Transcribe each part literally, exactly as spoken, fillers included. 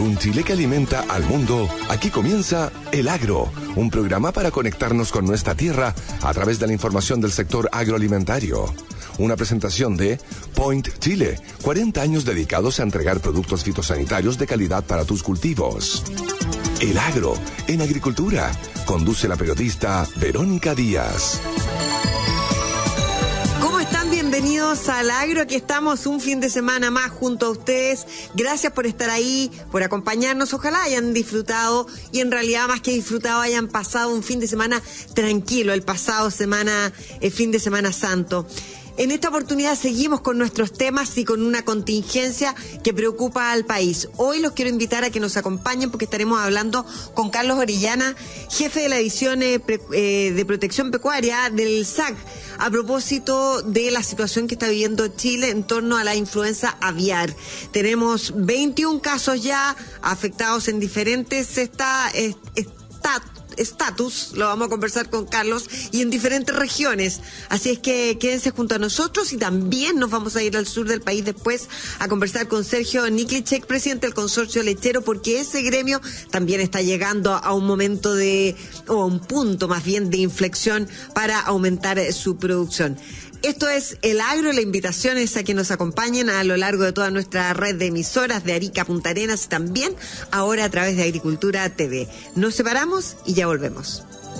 un Chile que alimenta al mundo, aquí comienza El Agro, un programa para conectarnos con nuestra tierra a través de la información del sector agroalimentario. Una presentación de Point Chile, cuarenta años dedicados a entregar productos fitosanitarios de calidad para tus cultivos. El Agro, en agricultura, conduce la periodista Verónica Díaz. ¿Cómo están? Bienvenidos al Agro. Aquí estamos un fin de semana más junto a ustedes. Gracias por estar ahí, por acompañarnos. Ojalá hayan disfrutado y en realidad más que disfrutado hayan pasado un fin de semana tranquilo, el pasado semana, el fin de semana santo. En esta oportunidad seguimos con nuestros temas y con una contingencia que preocupa al país. Hoy los quiero invitar a que nos acompañen porque estaremos hablando con Carlos Orellana, jefe de la división eh, pre, eh, de protección pecuaria del S A C, a propósito de la situación que está viviendo Chile en torno a la influenza aviar. Tenemos veintiún casos ya afectados en diferentes esta, est, estat, estatus, lo vamos a conversar con Carlos, y en diferentes regiones. Así es que quédense junto a nosotros y también nos vamos a ir al sur del país después a conversar con Sergio Niklicek, presidente del consorcio lechero, porque ese gremio también está llegando a un momento de, o a un punto más bien de inflexión para aumentar su producción. Esto es El Agro, la invitación es a que nos acompañen a lo largo de toda nuestra red de emisoras de Arica a Punta Arenas y también ahora a través de Agricultura T V. Nos separamos y ya volvemos.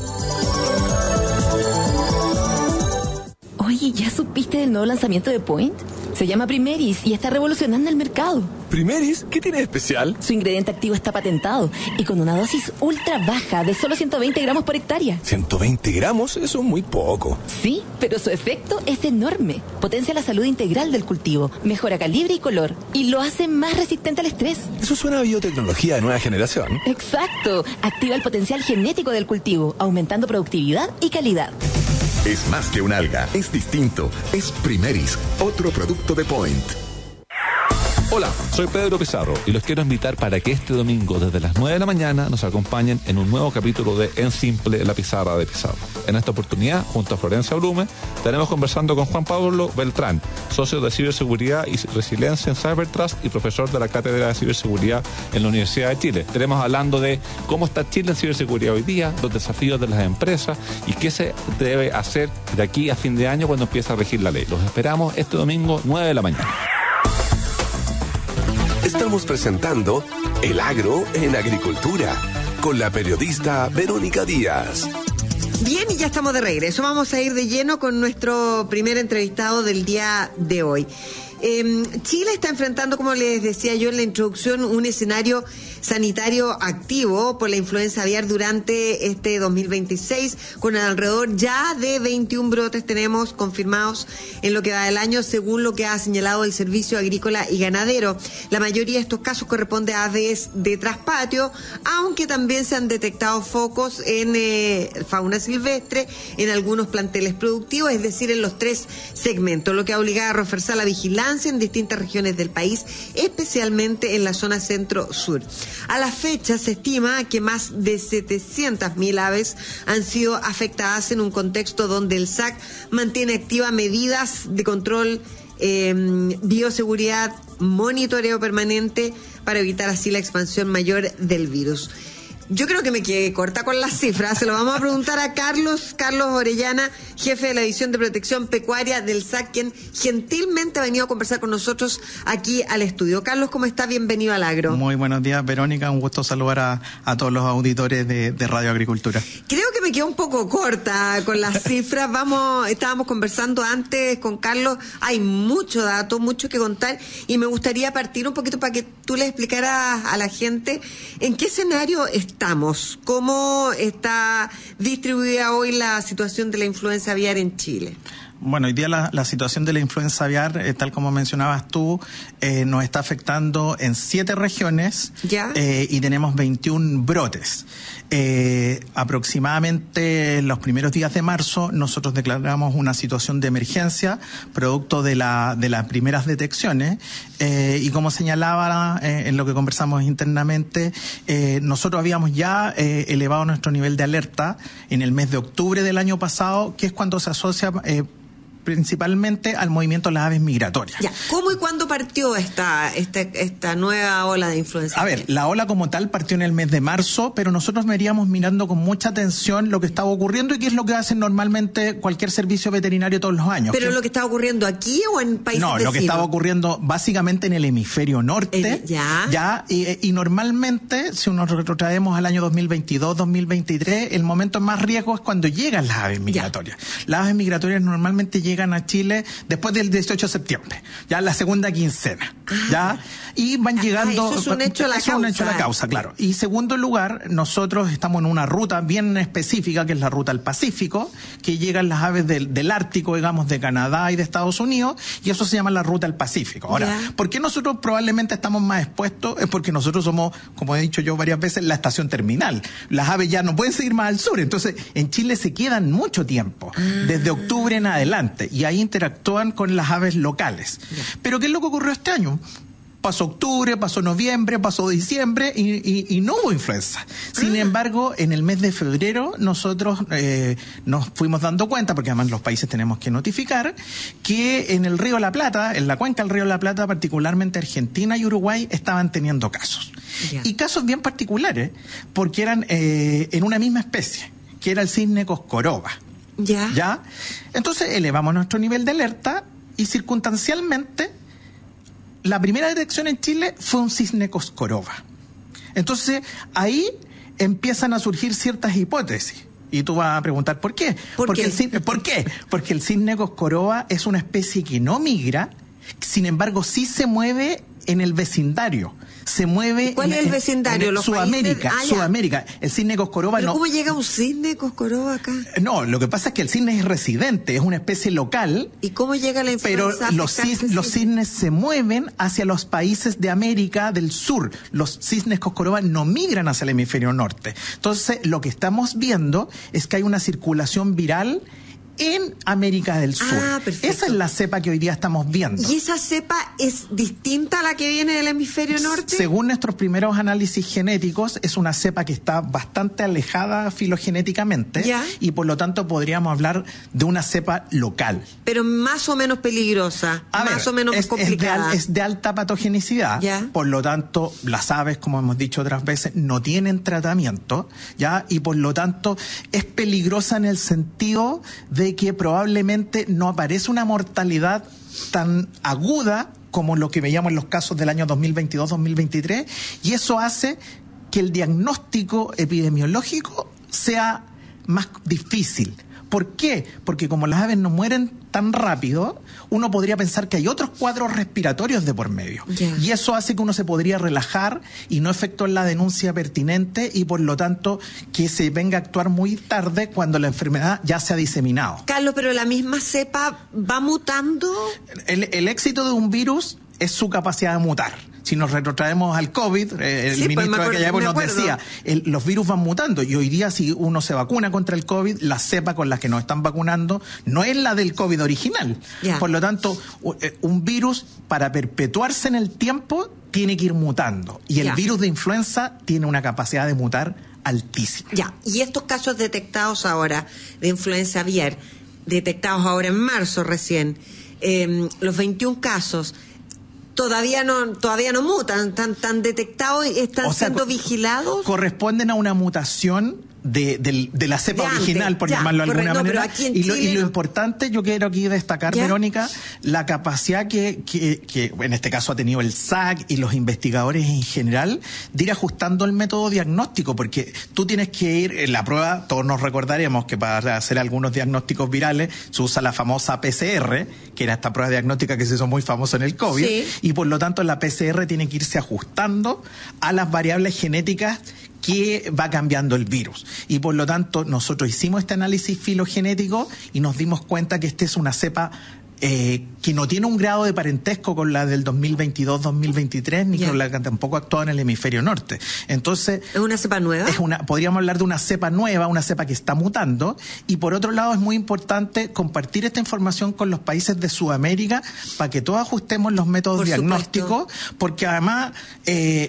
Oye, ¿ya supiste del nuevo lanzamiento de Point? Se llama Primeris y está revolucionando el mercado. ¿Primeris? ¿Qué tiene de especial? Su ingrediente activo está patentado y con una dosis ultra baja de solo ciento veinte gramos por hectárea. ¿ciento veinte gramos? Eso es muy poco. Sí, pero su efecto es enorme. Potencia la salud integral del cultivo, mejora calibre y color y lo hace más resistente al estrés. Eso suena a biotecnología de nueva generación. Exacto. Activa el potencial genético del cultivo, aumentando productividad y calidad. Es más que un alga, es distinto, es Primeris, otro producto de Point. Hola, soy Pedro Pizarro y los quiero invitar para que este domingo desde las nueve de la mañana nos acompañen en un nuevo capítulo de En Simple, la pizarra de Pizarro. En esta oportunidad, junto a Florencia Blume, estaremos conversando con Juan Pablo Beltrán, socio de ciberseguridad y resiliencia en Cybertrust y profesor de la Cátedra de Ciberseguridad en la Universidad de Chile. Estaremos hablando de cómo está Chile en ciberseguridad hoy día, los desafíos de las empresas y qué se debe hacer de aquí a fin de año cuando empiece a regir la ley. Los esperamos este domingo, nueve de la mañana. Estamos presentando El Agro en Agricultura con la periodista Verónica Díaz. Bien, y ya estamos de regreso. Vamos a ir de lleno con nuestro primer entrevistado del día de hoy. Eh, Chile está enfrentando, como les decía yo en la introducción, un escenario sanitario activo por la influenza aviar durante este dos mil veintiséis, con alrededor ya de veintiún brotes tenemos confirmados en lo que va del año, según lo que ha señalado el Servicio Agrícola y Ganadero. La mayoría de estos casos corresponde a aves de traspatio, aunque también se han detectado focos en eh, fauna silvestre, en algunos planteles productivos, es decir, en los tres segmentos, lo que ha obligado a reforzar la vigilancia en distintas regiones del país, especialmente en la zona centro-sur. A la fecha se estima que más de setecientas mil aves han sido afectadas en un contexto donde el S A C mantiene activas medidas de control, eh, bioseguridad, monitoreo permanente para evitar así la expansión mayor del virus. Yo creo que me quedé corta con las cifras. Se lo vamos a preguntar a Carlos, Carlos Orellana, jefe de la División de Protección Pecuaria del S A C, quien gentilmente ha venido a conversar con nosotros aquí al estudio. Carlos, ¿cómo está? Bienvenido al Agro. Muy buenos días, Verónica. Un gusto saludar a, a todos los auditores de, de Radio Agricultura. Creo que me quedó un poco corta con las cifras. Vamos, estábamos conversando antes con Carlos. Hay mucho dato, mucho que contar y me gustaría partir un poquito para que tú le explicaras a la gente en qué escenario está. Estamos. ¿Cómo está distribuida hoy la situación de la influenza aviar en Chile? Bueno, hoy día la, la situación de la influenza aviar, eh, tal como mencionabas tú, eh, nos está afectando en siete regiones. ¿Ya? Eh, y tenemos veintiún brotes. Eh, aproximadamente los primeros días de marzo nosotros declaramos una situación de emergencia producto de la de las primeras detecciones eh, y como señalaba eh, en lo que conversamos internamente, eh, nosotros habíamos ya eh, elevado nuestro nivel de alerta en el mes de octubre del año pasado, que es cuando se asocia eh, principalmente al movimiento de las aves migratorias. Ya, ¿cómo y cuándo partió esta, esta, esta nueva ola de influenza? A ver, la ola como tal partió en el mes de marzo, pero nosotros veníamos mirando con mucha atención lo que estaba ocurriendo y qué es lo que hacen normalmente cualquier servicio veterinario todos los años. ¿Pero que... lo que está ocurriendo aquí o en países No, vecinos? lo que estaba ocurriendo básicamente en el hemisferio norte. Eh, ya. Ya, y, y normalmente, si nos retrotraemos al año dos mil veintidós, dos mil veintitrés, el momento más riesgo es cuando llegan las aves migratorias. Ya. Las aves migratorias normalmente llegan a Chile después del dieciocho de septiembre, ya la segunda quincena. Ah. Ya, y van llegando... Ah, eso es un hecho a la eso causa. Es un hecho a la causa, claro. Y segundo lugar, nosotros estamos en una ruta bien específica, que es la ruta al Pacífico, que llegan las aves del, del Ártico, digamos, de Canadá y de Estados Unidos, y eso se llama la ruta al Pacífico. Ahora, yeah. ¿por qué nosotros probablemente estamos más expuestos? Es porque nosotros somos, como he dicho yo varias veces, la estación terminal. Las aves ya no pueden seguir más al sur, entonces en Chile se quedan mucho tiempo, ah. desde octubre en adelante, y ahí interactúan con las aves locales. Yeah. Pero ¿qué es lo que ocurrió este año? Pasó octubre, pasó noviembre, pasó diciembre y, y, y no hubo influenza. Sin ah. embargo, en el mes de febrero nosotros eh, nos fuimos dando cuenta, porque además los países tenemos que notificar, que en el Río de la Plata, en la cuenca del Río de la Plata, particularmente Argentina y Uruguay, estaban teniendo casos. Yeah. Y casos bien particulares, porque eran eh, en una misma especie, que era el cisne coscoroba. Yeah. ¿Ya? Entonces elevamos nuestro nivel de alerta y circunstancialmente la primera detección en Chile fue un cisne coscoroba. Entonces, ahí empiezan a surgir ciertas hipótesis. Y tú vas a preguntar, ¿por qué? ¿Por Porque qué? El cisne, ¿por qué? Porque el cisne coscoroba es una especie que no migra, sin embargo, sí se mueve en el vecindario. Se mueve. ¿Cuál en, es el vecindario? En, en ¿Los Sudamérica, países? Ah, Sudamérica. El cisne coscoroba ¿Pero no. cómo llega un cisne coscoroba acá? No, lo que pasa es que el cisne es residente, es una especie local. ¿Y cómo llega la influenza? Pero los, cis, los cisnes se mueven hacia los países de América del Sur. Los cisnes coscoroba no migran hacia el hemisferio norte. Entonces, lo que estamos viendo es que hay una circulación viral en América del Sur. Ah, perfecto. Esa es la cepa que hoy día estamos viendo. ¿Y esa cepa es distinta a la que viene del hemisferio norte? Según nuestros primeros análisis genéticos, es una cepa que está bastante alejada filogenéticamente. ¿Ya? Y por lo tanto podríamos hablar de una cepa local. Pero más o menos peligrosa, a más ver, o menos es, complicada. Es de, es de alta patogenicidad. ¿Ya? Por lo tanto, las aves, como hemos dicho otras veces, no tienen tratamiento, ¿ya? Y por lo tanto es peligrosa en el sentido de de que probablemente no aparece una mortalidad tan aguda como lo que veíamos en los casos del año dos mil veintidós dos mil veintitrés, y eso hace que el diagnóstico epidemiológico sea más difícil. ¿Por qué? Porque como las aves no mueren tan rápido, uno podría pensar que hay otros cuadros respiratorios de por medio. Yeah. Y eso hace que uno se podría relajar y no efectuar la denuncia pertinente y por lo tanto que se venga a actuar muy tarde cuando la enfermedad ya se ha diseminado. Carlos, pero la misma cepa va mutando. El, el éxito de un virus es su capacidad de mutar. Si nos retrotraemos al COVID, eh, el sí, ministro pues de aquella época nos decía, el, los virus van mutando y hoy día si uno se vacuna contra el COVID, la cepa con la que nos están vacunando no es la del COVID original. Yeah. Por lo tanto, un virus para perpetuarse en el tiempo tiene que ir mutando y el yeah. virus de influenza tiene una capacidad de mutar altísima. Ya, y estos casos detectados ahora de influenza aviar, detectados ahora en marzo recién, eh, los veintiún casos, todavía no todavía no mutan, están, están detectados y están o sea, siendo vigilados. Corresponden a una mutación de, de, de la cepa de original, antes, por ya, llamarlo de alguna correcto, manera. Pero aquí en y, lo, Chile y lo no. importante, yo quiero aquí destacar, ¿ya? Verónica, la capacidad que, que, que en este caso ha tenido el S A C y los investigadores en general de ir ajustando el método diagnóstico, porque tú tienes que ir, en la prueba, todos nos recordaremos que para hacer algunos diagnósticos virales se usa la famosa P C R, que era esta prueba diagnóstica que se hizo muy famosa en el COVID, sí. Y por lo tanto la P C R tiene que irse ajustando a las variables genéticas que va cambiando el virus. Y por lo tanto, nosotros hicimos este análisis filogenético y nos dimos cuenta que esta es una cepa eh, que no tiene un grado de parentesco con la del dos mil veintidós dos mil veintitrés, ni yeah. con la que tampoco actúa en el hemisferio norte. Entonces... ¿Es una cepa nueva? Es una, podríamos hablar de una cepa nueva, una cepa que está mutando. Y por otro lado, es muy importante compartir esta información con los países de Sudamérica para que todos ajustemos los métodos por diagnósticos, supuesto. Porque además... Eh,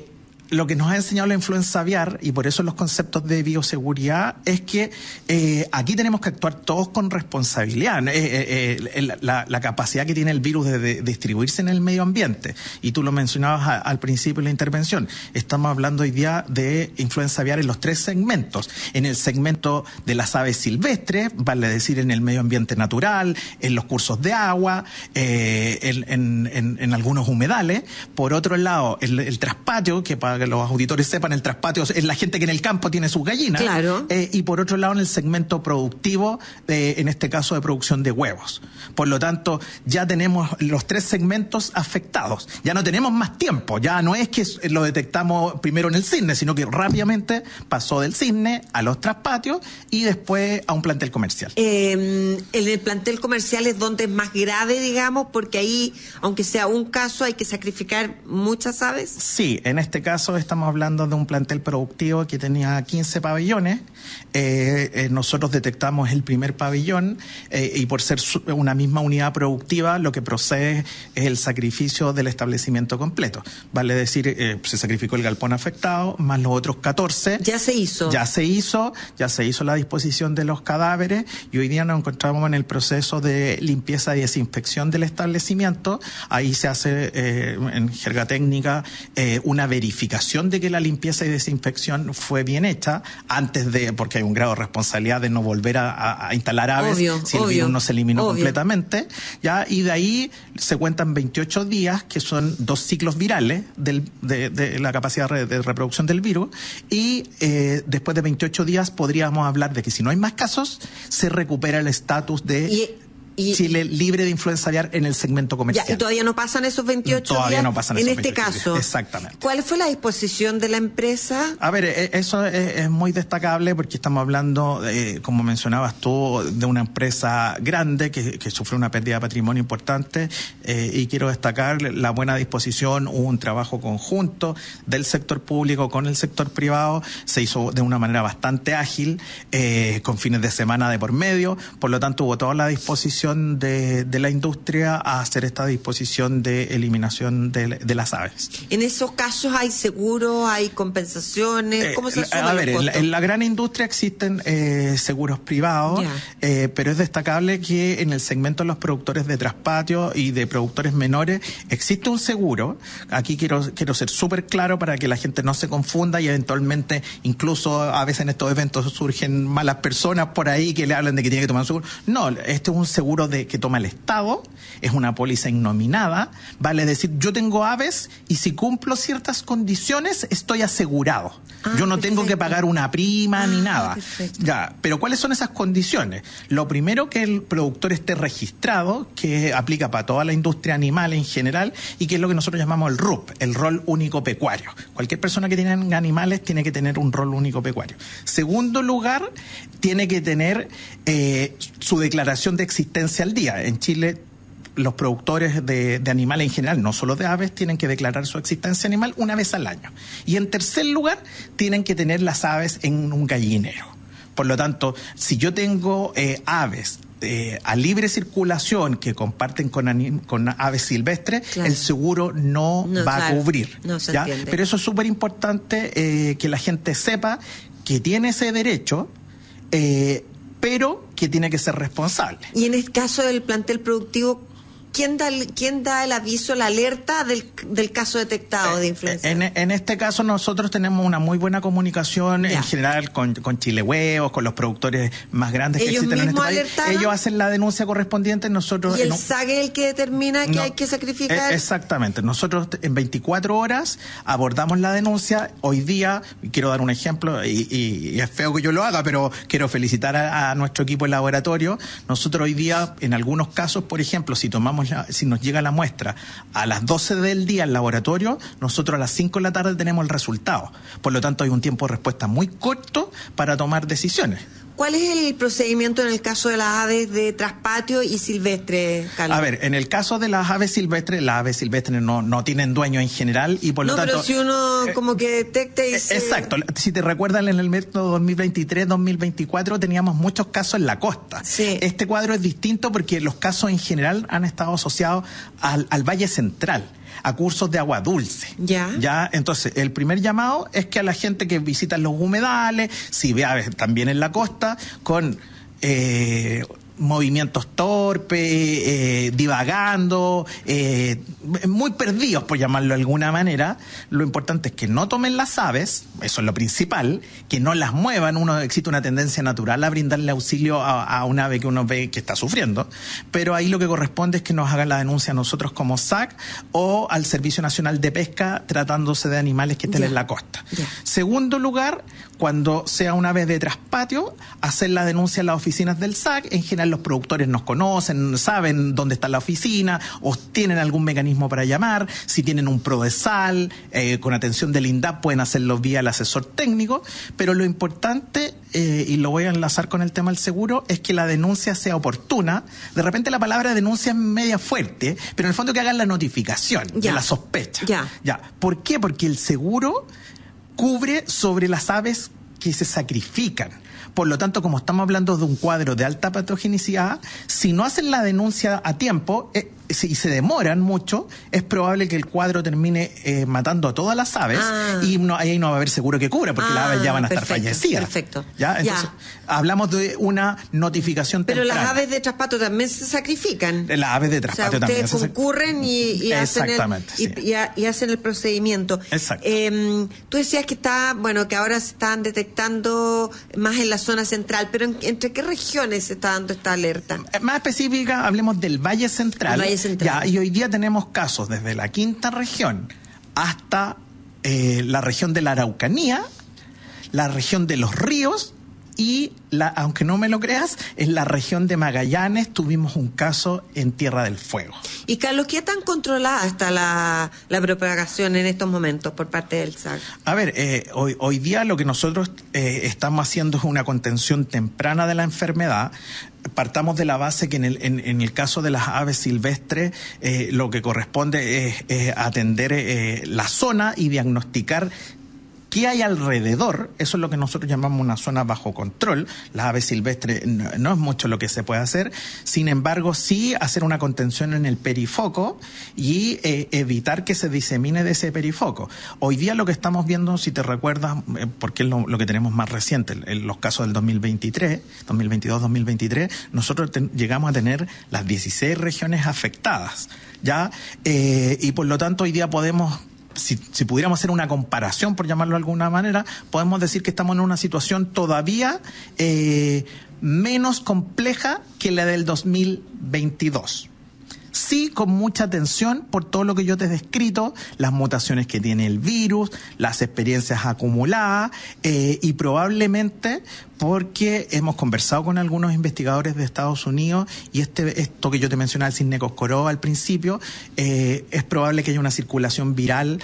lo que nos ha enseñado la influenza aviar, y por eso los conceptos de bioseguridad, es que eh, aquí tenemos que actuar todos con responsabilidad. Eh, eh, eh, la, la capacidad que tiene el virus de, de distribuirse en el medio ambiente, y tú lo mencionabas a, al principio de la intervención, estamos hablando hoy día de influenza aviar en los tres segmentos. En el segmento de las aves silvestres, vale decir en el medio ambiente natural, en los cursos de agua, eh, en, en, en, en algunos humedales. Por otro lado, el, el traspatio, que para que los auditores sepan, el traspatio es la gente que en el campo tiene sus gallinas. Claro. Eh, y por otro lado, en el segmento productivo, eh, en este caso de producción de huevos. Por lo tanto, ya tenemos los tres segmentos afectados. Ya no tenemos más tiempo. Ya no es que lo detectamos primero en el cisne, sino que rápidamente pasó del cisne a los traspatios y después a un plantel comercial. Eh, en el plantel comercial es donde es más grave, digamos, porque ahí, aunque sea un caso, hay que sacrificar muchas aves. Sí, en este caso estamos hablando de un plantel productivo que tenía quince pabellones. Eh, eh, nosotros detectamos el primer pabellón eh, y por ser una misma unidad productiva, lo que procede es el sacrificio del establecimiento completo. Vale decir, eh, se sacrificó el galpón afectado, más los otros catorce. Ya se hizo. Ya se hizo, ya se hizo la disposición de los cadáveres y hoy día nos encontramos en el proceso de limpieza y desinfección del establecimiento. Ahí se hace, eh, en jerga técnica, eh, una verificación de que la limpieza y desinfección fue bien hecha antes de, porque hay un grado de responsabilidad de no volver a, a, a instalar aves obvio, si el obvio, virus no se eliminó obvio. completamente, ya, y de ahí se cuentan veintiocho días, que son dos ciclos virales del, de, de la capacidad de, de reproducción del virus, y eh, después de veintiocho días podríamos hablar de que si no hay más casos, se recupera el estatus de Y, y, Chile libre de influenza aviar en el segmento comercial. Ya, y todavía no pasan esos veintiocho Todavía días. no pasan en esos este veintiocho caso. días. Exactamente. ¿Cuál fue la disposición de la empresa? A ver, eso es, es muy destacable porque estamos hablando, eh, como mencionabas tú, de una empresa grande que, que sufrió una pérdida de patrimonio importante, eh, y quiero destacar la buena disposición, hubo un trabajo conjunto del sector público con el sector privado, se hizo de una manera bastante ágil, eh, con fines de semana de por medio, por lo tanto hubo toda la disposición de, de la industria a hacer esta disposición de eliminación de, de las aves. En esos casos hay seguros, hay compensaciones, ¿cómo se Eh, asumen a ver, los en la, costos? en la gran industria existen eh, seguros privados, eh, pero es destacable que en el segmento de los productores de traspatio y de productores menores existe un seguro. Aquí quiero quiero ser súper claro para que la gente no se confunda y eventualmente, incluso a veces en estos eventos surgen malas personas por ahí que le hablan de que tiene que tomar un seguro. No, este es un seguro de que toma el Estado, es una póliza innominada, vale decir, yo tengo aves y si cumplo ciertas condiciones estoy asegurado. Ah, yo no perfecto. tengo que pagar una prima Ah, ni nada. perfecto. Ya, pero ¿cuáles son esas condiciones? Lo primero, que el productor esté registrado, que aplica para toda la industria animal en general y que es lo que nosotros llamamos el R U P, el rol único pecuario. Cualquier persona que tiene animales tiene que tener un rol único pecuario. Segundo lugar, tiene que tener eh, su declaración de existencia al día. En Chile, los productores de, de animales en general, no solo de aves, tienen que declarar su existencia animal una vez al año. Y en tercer lugar, tienen que tener las aves en un gallinero. Por lo tanto, si yo tengo eh, aves eh, a libre circulación que comparten con, anim- con aves silvestres, Claro. el seguro no, No, va claro. a cubrir. No se ¿ya? entiende. Pero eso es súper importante, eh, que la gente sepa que tiene ese derecho, eh, pero que tiene que ser responsable. Y en el caso del plantel productivo, ¿quién da el, quién da el aviso, la alerta del, del caso detectado de influenza? En, en este caso nosotros tenemos una muy buena comunicación Ya. en general con, con Chile Huevos, con los productores más grandes que ¿Ellos existen en este mismos país. alertaron? Ellos hacen la denuncia correspondiente, nosotros... ¿Y el no- S A G es el que determina que no, hay que sacrificar? eh, Exactamente. Nosotros en veinticuatro horas abordamos la denuncia. Hoy día, quiero dar un ejemplo, y, y- y es feo que yo lo haga, pero quiero felicitar a, a nuestro equipo de laboratorio. Nosotros hoy día, en algunos casos, por ejemplo, si tomamos la, si nos llega la muestra a las doce del día al laboratorio, nosotros a las cinco de la tarde tenemos el resultado. Por lo tanto, hay un tiempo de respuesta muy corto para tomar decisiones. ¿Cuál es el procedimiento en el caso de las aves de traspatio y silvestre, Carlos? A ver, en el caso de las aves silvestres, las aves silvestres no, no tienen dueño en general y por lo no, tanto... pero si uno eh, como que detecta y Eh, se... Exacto. Si te recuerdan, en el método dos mil veintitrés dos mil veinticuatro teníamos muchos casos en la costa. Sí. Este cuadro es distinto porque los casos en general han estado asociados al, al Valle Central. a cursos de agua dulce. Ya. Ya, entonces, el primer llamado es que a la gente que visita los humedales, si ve aves también en la costa, con eh, movimientos torpes, eh, divagando, eh, muy perdidos, por llamarlo de alguna manera, lo importante es que no tomen las aves, eso es lo principal, que no las muevan. Uno existe una tendencia natural a brindarle auxilio a, a un ave que uno ve que está sufriendo, pero ahí lo que corresponde es que nos hagan la denuncia a nosotros como S A C o al Servicio Nacional de Pesca, tratándose de animales que estén Ya. en la costa. Ya. Segundo lugar, cuando sea una ave de traspatio, hacer la denuncia en las oficinas del S A C. En general los productores nos conocen, saben dónde está la oficina, o tienen algún mecanismo para llamar. Si tienen un prodesal, eh, con atención del INDAP, pueden hacerlo vía el asesor técnico. Pero lo importante, eh, y lo voy a enlazar con el tema del seguro, es que la denuncia sea oportuna. De repente la palabra denuncia es media fuerte, pero en el fondo que hagan la notificación Ya. de la sospecha. Ya. Ya. ¿Por qué? Porque el seguro cubre sobre las aves que se sacrifican. Por lo tanto, como estamos hablando de un cuadro de alta patogenicidad, si no hacen la denuncia a tiempo eh, si se demoran mucho, es probable que el cuadro termine eh, matando a todas las aves Ah. y no, ahí no va a haber seguro que cubra porque Ah, las aves ya van a perfecto, estar fallecidas. perfecto. ¿Ya? Entonces, hablamos de una notificación Pero temprana. las aves de traspato también se sacrifican. Las aves de O sea, traspatio también. ustedes se- concurren y, y hacen el, Exactamente, y, sí. y ha- y hacen el procedimiento. Exacto. Eh, tú decías que está, bueno, que ahora se están detectando más en la zona central, pero ¿en- ¿entre qué regiones se está dando esta alerta? Más específica, hablemos del Valle Central. El Valle Central. Ya, y hoy día tenemos casos desde la quinta región hasta eh, la región de la Araucanía, la región de los ríos y, la, aunque no me lo creas, en la región de Magallanes tuvimos un caso en Tierra del Fuego. Y Carlos, ¿qué tan controlada está la, la propagación en estos momentos por parte del S A C? A ver, eh, hoy, hoy día lo que nosotros eh, estamos haciendo es una contención temprana de la enfermedad. Partamos de la base que en el, en, en el caso de las aves silvestres eh, lo que corresponde es, es atender eh, la zona y diagnosticar qué hay alrededor. Eso es lo que nosotros llamamos una zona bajo control. Las aves silvestres no, no es mucho lo que se puede hacer. Sin embargo, sí hacer una contención en el perifoco y eh, evitar que se disemine de ese perifoco. Hoy día lo que estamos viendo, si te recuerdas, eh, porque es lo, lo que tenemos más reciente, en los casos del dos mil veintitrés, dos mil veintidós, dos mil veintitrés, nosotros ten, llegamos a tener las dieciséis regiones afectadas, ¿ya? Eh, y por lo tanto hoy día podemos... Si, si pudiéramos hacer una comparación, por llamarlo de alguna manera, podemos decir que estamos en una situación todavía eh, menos compleja que la del dos mil veintidós. Sí, con mucha atención por todo lo que yo te he descrito, las mutaciones que tiene el virus, las experiencias acumuladas eh, y probablemente porque hemos conversado con algunos investigadores de Estados Unidos y este esto que yo te mencionaba, el cisne coscoró al principio, eh, es probable que haya una circulación viral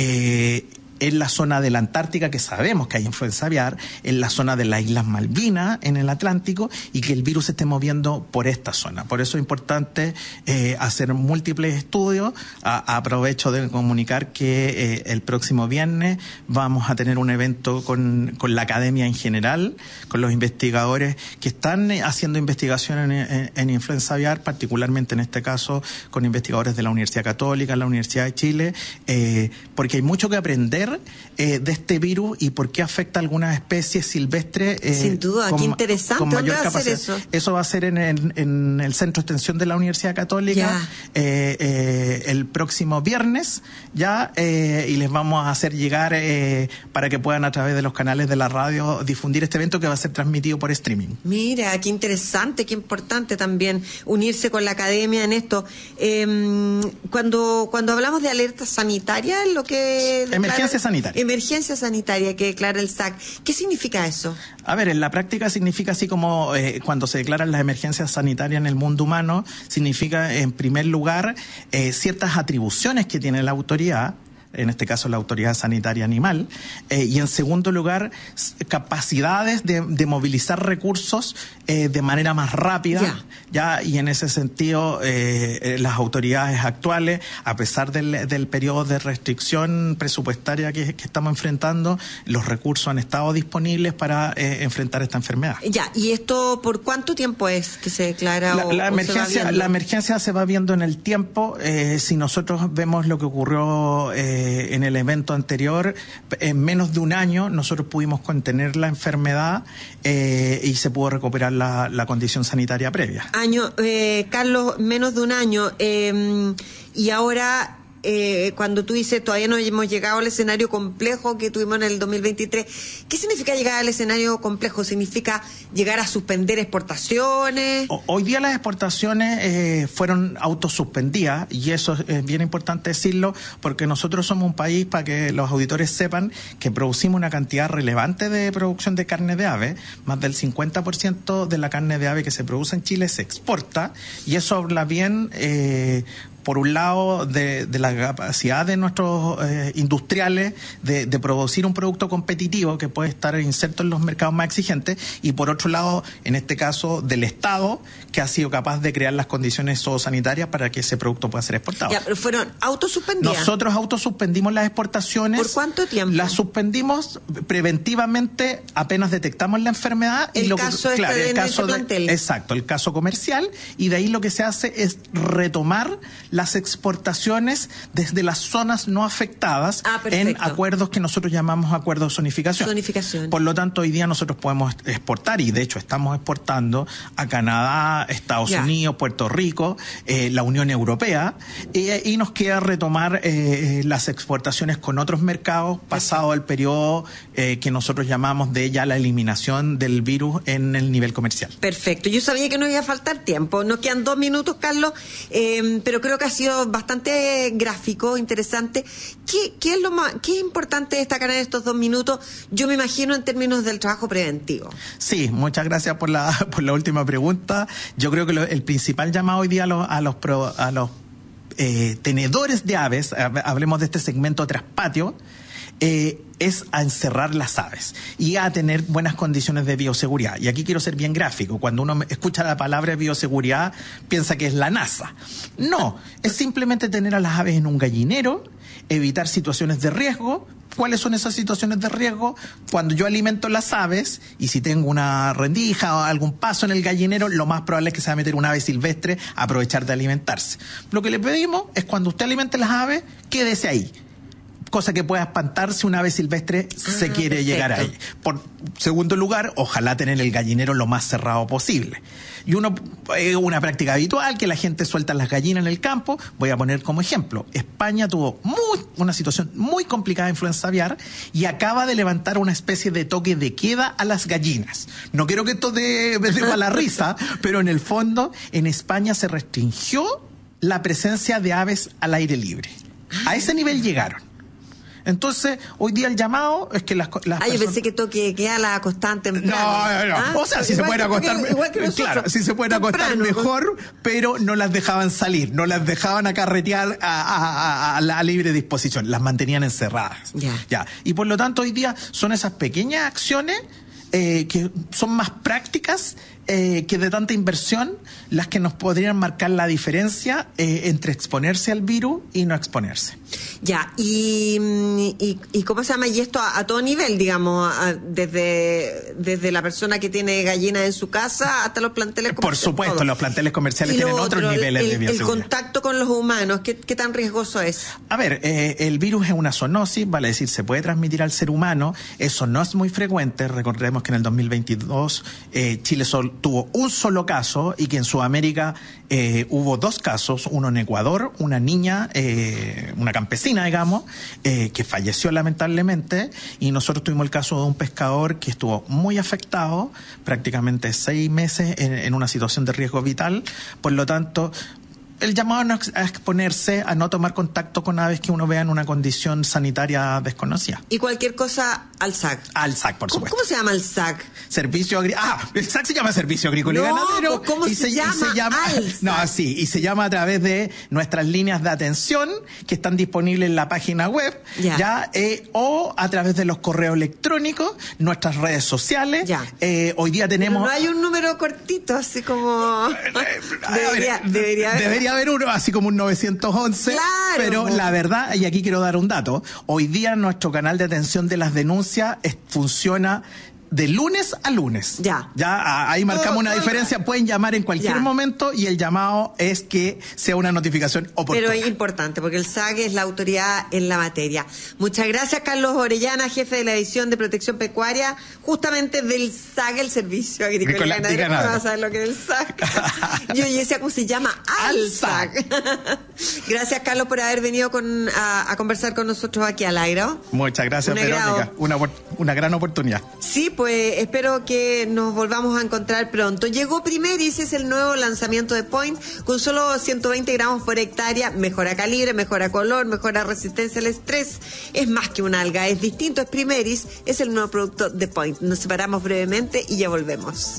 eh, en la zona de la Antártica, que sabemos que hay influenza aviar, en la zona de las Islas Malvinas, en el Atlántico, y que el virus se esté moviendo por esta zona. Por eso es importante eh, hacer múltiples estudios. A, aprovecho de comunicar que eh, el próximo viernes vamos a tener un evento con, con la academia en general, con los investigadores que están eh, haciendo investigación en, en, en influenza aviar, particularmente en este caso con investigadores de la Universidad Católica, la Universidad de Chile, eh, porque hay mucho que aprender Eh, de este virus y por qué afecta a algunas especies silvestres. Eh, Sin duda, con, qué interesante. con ¿Dónde mayor va a ser capacidad. eso? Eso va a ser en el, en el Centro de Extensión de la Universidad Católica eh, eh, el próximo viernes, ya, eh, y les vamos a hacer llegar eh, para que puedan a través de los canales de la radio difundir este evento que va a ser transmitido por streaming. Mira, qué interesante, qué importante también unirse con la academia en esto. Eh, cuando cuando hablamos de alerta sanitaria, lo que... declara- Emergencia sanitaria. Emergencia sanitaria que declara el S A C. ¿Qué significa eso? A ver, en la práctica significa así como eh, cuando se declaran las emergencias sanitarias en el mundo humano, significa en primer lugar eh, ciertas atribuciones que tiene la autoridad. en este caso la Autoridad Sanitaria Animal, eh, y en segundo lugar, capacidades de, de movilizar recursos eh, de manera más rápida, yeah. ya y en ese sentido eh, las autoridades actuales, a pesar del, del periodo de restricción presupuestaria que, que estamos enfrentando, los recursos han estado disponibles para eh, enfrentar esta enfermedad. Ya, ¿y esto por cuánto tiempo es que se declara? La, o, la, o emergencia, se la emergencia se va viendo en el tiempo. Eh, si nosotros vemos lo que ocurrió eh, en el evento anterior, en menos de un año nosotros pudimos contener la enfermedad eh, y se pudo recuperar la, la condición sanitaria previa. Año, eh, Carlos, menos de un año. Eh, y ahora... Eh, cuando tú dices todavía no hemos llegado al escenario complejo que tuvimos en el dos mil veintitrés, ¿qué significa llegar al escenario complejo? ¿Significa llegar a suspender exportaciones? O, hoy día las exportaciones eh, fueron autosuspendidas y eso es bien importante decirlo porque nosotros somos un país, para que los auditores sepan, que producimos una cantidad relevante de producción de carne de ave. Más del cincuenta por ciento de la carne de ave que se produce en Chile se exporta y eso habla bien eh, por un lado, de, de la capacidad de nuestros eh, industriales de, de producir un producto competitivo que puede estar inserto en los mercados más exigentes, y por otro lado, en este caso, del Estado, que ha sido capaz de crear las condiciones zoosanitarias para que ese producto pueda ser exportado. Ya, pero fueron autosuspendidas. Nosotros autosuspendimos las exportaciones. ¿Por cuánto tiempo? Las suspendimos preventivamente apenas detectamos la enfermedad. El y lo caso que, claro, este el de caso plantel. De, exacto, el caso comercial, y de ahí lo que se hace es retomar las exportaciones desde las zonas no afectadas ah, en acuerdos que nosotros llamamos acuerdos de zonificación. Zonificación. Por lo tanto, hoy día nosotros podemos exportar, y de hecho estamos exportando a Canadá, Estados ya. Unidos, Puerto Rico, eh, la Unión Europea, eh, y nos queda retomar eh, las exportaciones con otros mercados pasado el periodo eh, que nosotros llamamos de ya la eliminación del virus en el nivel comercial. Perfecto. Yo sabía que no iba a faltar tiempo. Nos quedan dos minutos, Carlos, eh, pero creo que ha sido bastante gráfico, interesante. ¿Qué, qué es lo más, qué es importante destacar en estos dos minutos? Yo me imagino en términos del trabajo preventivo. Sí, muchas gracias por la por la última pregunta. Yo creo que lo, el principal llamado hoy día a los a los, pro, a los eh, tenedores de aves, hablemos de este segmento traspatio, eh, es a encerrar las aves y a tener buenas condiciones de bioseguridad. Y aquí quiero ser bien gráfico. Cuando uno escucha la palabra bioseguridad, piensa que es la NASA. No, es simplemente tener a las aves en un gallinero, evitar situaciones de riesgo. ¿Cuáles son esas situaciones de riesgo? Cuando yo alimento las aves, y si tengo una rendija o algún paso en el gallinero, lo más probable es que se va a meter una ave silvestre a aprovechar de alimentarse. Lo que le pedimos es, cuando usted alimente las aves, quédese ahí. Cosa que pueda espantar si una ave silvestre ah, se quiere perfecto. Llegar ahí. Por segundo lugar, ojalá tener el gallinero lo más cerrado posible. Y uno, eh, una práctica habitual, que la gente suelta las gallinas en el campo. Voy a poner como ejemplo, España tuvo muy, una situación muy complicada de influenza aviar y acaba de levantar una especie de toque de queda a las gallinas. No quiero que esto dé para la risa, pero en el fondo, en España se restringió la presencia de aves al aire libre. A ese nivel llegaron. Entonces, hoy día el llamado es que las, las Ah, yo pensé que toque queda la acostar temprano. No, no, no. ¿Ah? O sea, si igual se pueden acostar, que, igual que nosotros, claro, si se pueden acostar temprano, mejor, pero no las dejaban salir, no las dejaban acarretear a, a, a, a la libre disposición, las mantenían encerradas. Ya. Ya. Y por lo tanto, hoy día son esas pequeñas acciones eh, que son más prácticas Eh, que de tanta inversión, las que nos podrían marcar la diferencia eh, entre exponerse al virus y no exponerse. Ya, y, y, y ¿cómo se llama? Y esto a, a todo nivel, digamos, a, desde, desde la persona que tiene gallinas en su casa hasta los planteles comerciales. Por supuesto, todo. Los planteles comerciales tienen otro, otros niveles el, de bioseguridad. El contacto con los humanos, ¿qué, qué tan riesgoso es? A ver, eh, el virus es una zoonosis, vale decir, se puede transmitir al ser humano, eso no es muy frecuente. Recordemos que en el dos mil veintidós eh, Chile sol tuvo un solo caso, y que en Sudamérica eh, hubo dos casos, uno en Ecuador, una niña, eh, una campesina, digamos, eh, que falleció lamentablemente, y nosotros tuvimos el caso de un pescador que estuvo muy afectado, prácticamente seis meses en, en una situación de riesgo vital. Por lo tanto, el llamado a exponerse, a no tomar contacto con aves que uno vea en una condición sanitaria desconocida. Y cualquier cosa al S A C. Al S A C, por ¿Cómo, supuesto. ¿Cómo se llama el S A C? Servicio Agri- Ah, el S A C se llama Servicio Agrícola No, y Ganadero. pues, ¿cómo y se y llama se llama al S A C? No, sí, y se llama a través de nuestras líneas de atención que están disponibles en la página web, Ya. ya, eh, o a través de los correos electrónicos, nuestras redes sociales. Ya. Eh, hoy día tenemos. No hay un número cortito, así como... debería, A ver, debería haber. debería haber uno, así como un nueve once. Claro. Pero la verdad, y aquí quiero dar un dato, hoy día nuestro canal de atención de las denuncias es- funciona de lunes a lunes. Ya. Ya a- ahí marcamos Todo- una todo- diferencia. Pueden llamar en cualquier Ya. momento y el llamado es que sea una notificación oportuna. Pero es importante porque el S A C es la autoridad en la materia. Muchas gracias, Carlos Orellana, jefe de la División de Protección Pecuaria, justamente del S A C, el Servicio Agrícola y Agrícola y Ganadero. ¿Cómo Ganadero. vas a saber lo que es el S A C? Yo decía cómo se llama al S A C. Gracias, Carlos, por haber venido con, a, a conversar con nosotros aquí al aire. Muchas gracias, Un Verónica. agrado. Una, opor- una gran oportunidad. Sí, pues espero que nos volvamos a encontrar pronto. Llegó Primeris, es el nuevo lanzamiento de Point, con solo ciento veinte gramos por hectárea, mejora calibre, mejora color, mejora resistencia al estrés. Es más que un alga, es distinto, es Primeris, es el nuevo producto de Point. Nos separamos brevemente y ya volvemos.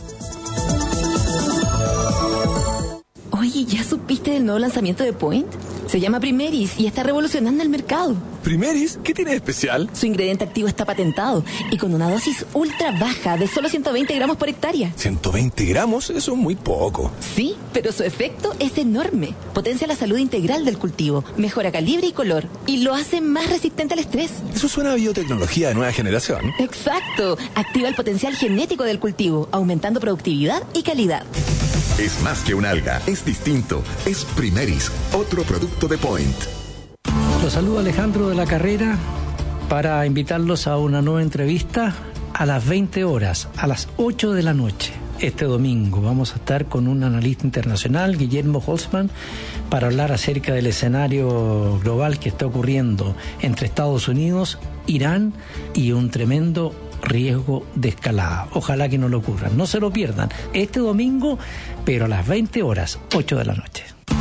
Oye, ¿ya supiste del nuevo lanzamiento de Point? Se llama Primeris y está revolucionando el mercado. ¿Primeris? ¿Qué tiene de especial? Su ingrediente activo está patentado y con una dosis ultra baja de solo ciento veinte gramos por hectárea. ciento veinte gramos, eso es muy poco. Sí, pero su efecto es enorme. Potencia la salud integral del cultivo, mejora calibre y color y lo hace más resistente al estrés. Eso suena a biotecnología de nueva generación. Exacto. Activa el potencial genético del cultivo, aumentando productividad y calidad. Es más que un alga, es distinto, es Primeris, otro producto de Point. Los saludo Alejandro de la Carrera para invitarlos a una nueva entrevista a las veinte horas, a las ocho de la noche. Este domingo vamos a estar con un analista internacional, Guillermo Holzman, para hablar acerca del escenario global que está ocurriendo entre Estados Unidos, Irán y un tremendo riesgo de escalada. Ojalá que no lo ocurra. No se lo pierdan. Este domingo, pero a las veinte horas, ocho de la noche.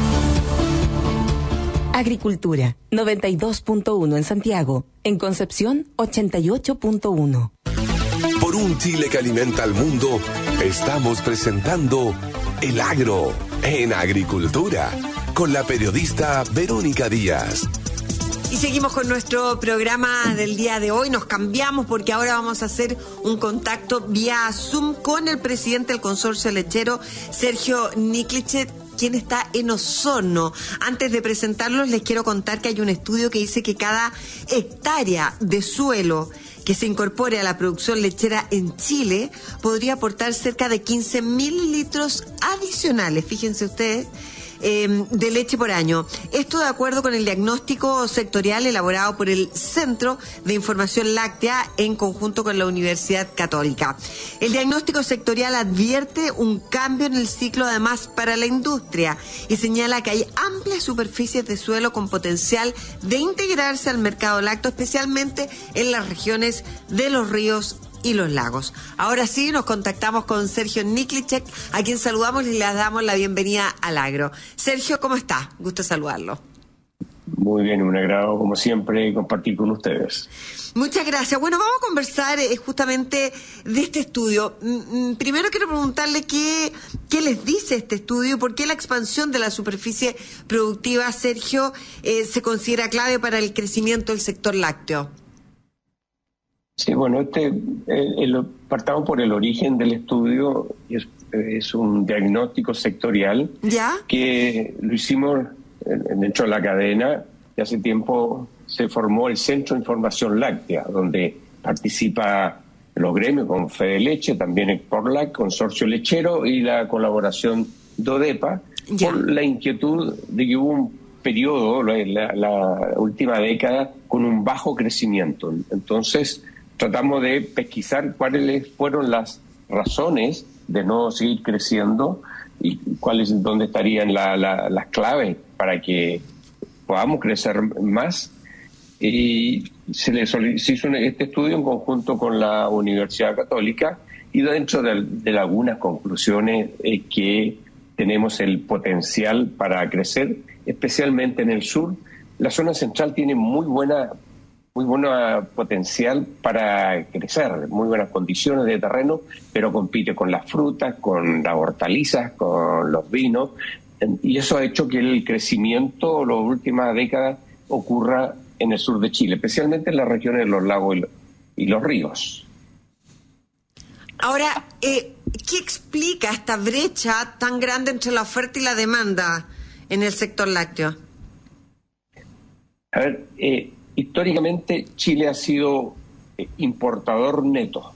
Agricultura, noventa y dos punto uno en Santiago. En Concepción, ochenta y ocho punto uno. Por un Chile que alimenta al mundo, estamos presentando El Agro en Agricultura con la periodista Verónica Díaz. Y seguimos con nuestro programa del día de hoy. Nos cambiamos porque ahora vamos a hacer un contacto vía Zoom con el presidente del consorcio lechero, Sergio Niklicek, quien está en Osorno. Antes de presentarlos, les quiero contar que hay un estudio que dice que cada hectárea de suelo que se incorpore a la producción lechera en Chile podría aportar cerca de quince mil litros adicionales, fíjense ustedes, eh, de leche por año. Esto de acuerdo con el diagnóstico sectorial elaborado por el Centro de Información Láctea en conjunto con la Universidad Católica. El diagnóstico sectorial advierte un cambio en el ciclo además para la industria y señala que hay amplias superficies de suelo con potencial de integrarse al mercado lácteo, especialmente en las regiones de los ríos y los lagos. Ahora sí, nos contactamos con Sergio Niklicek, a quien saludamos y le damos la bienvenida al Agro. Sergio, ¿cómo está? Gusto saludarlo. Muy bien, un agrado, como siempre, compartir con ustedes. Muchas gracias. Bueno, vamos a conversar eh, justamente de este estudio. Mm, primero quiero preguntarle qué, qué les dice este estudio y por qué la expansión de la superficie productiva, Sergio, eh, se considera clave para el crecimiento del sector lácteo. Sí, bueno, este, el, el, partamos por el origen del estudio. Es, es un diagnóstico sectorial. ¿Ya? Que lo hicimos dentro de la cadena. Y hace tiempo se formó el Centro de Información Láctea, donde participa los gremios con Fede Leche, también Exportlac, Consorcio Lechero y la colaboración de ODEPA, ya, por la inquietud de que hubo un periodo, la, la última década, con un bajo crecimiento. Entonces, tratamos de pesquisar cuáles fueron las razones de no seguir creciendo y cuáles, dónde estarían la, la, las claves para que podamos crecer más. Y se, le se hizo este estudio en conjunto con la Universidad Católica y dentro de, de algunas conclusiones eh, que tenemos el potencial para crecer, especialmente en el sur. La zona central tiene muy buena, muy buena potencial para crecer, muy buenas condiciones de terreno, pero compite con las frutas, con las hortalizas, con los vinos, y eso ha hecho que el crecimiento en las últimas décadas ocurra en el sur de Chile, especialmente en las regiones de los lagos y los, y los ríos. Ahora, eh, ¿qué explica esta brecha tan grande entre la oferta y la demanda en el sector lácteo? A ver, eh, históricamente Chile ha sido eh, importador neto.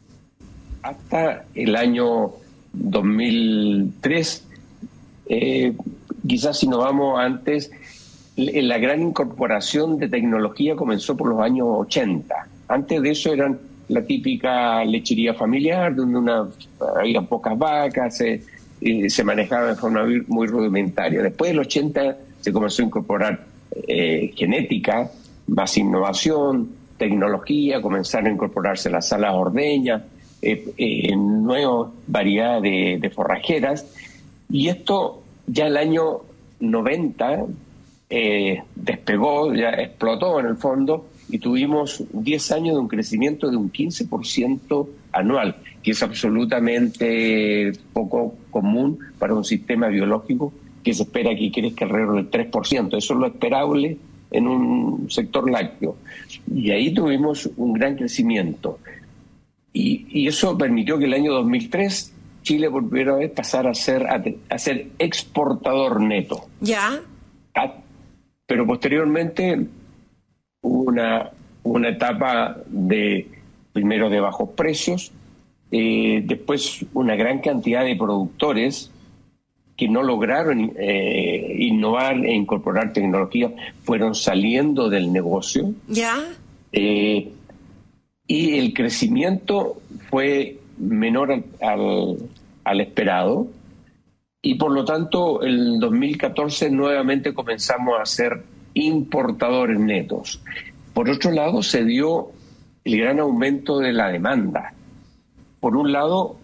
Hasta el año dos mil tres, eh, quizás si nos vamos antes, la gran incorporación de tecnología comenzó por los años ochenta. Antes de eso eran la típica lechería familiar, donde una, había pocas vacas, se, eh, se manejaba de forma muy rudimentaria. Después del ochenta se comenzó a incorporar eh, genética, más innovación, tecnología, comenzaron a incorporarse las salas ordeñas, eh, eh, nuevas variedades de, de forrajeras, y esto ya el año noventa eh, despegó, ya explotó en el fondo, y tuvimos diez años de un crecimiento de un quince por ciento anual, que es absolutamente poco común para un sistema biológico que se espera que crezca alrededor del tres por ciento. Eso es lo esperable en un sector lácteo. Y ahí tuvimos un gran crecimiento. Y, y eso permitió que el año dos mil tres Chile por primera vez pasara a ser, a, a ser exportador neto. Ya. Ah, pero posteriormente hubo una, una etapa de, primero de bajos precios, eh, después una gran cantidad de productores que no lograron eh, innovar e incorporar tecnología, fueron saliendo del negocio. Ya. Eh, y el crecimiento fue menor al, al, al esperado, y por lo tanto el dos mil catorce nuevamente comenzamos a ser importadores netos. Por otro lado, se dio el gran aumento de la demanda. Por un lado,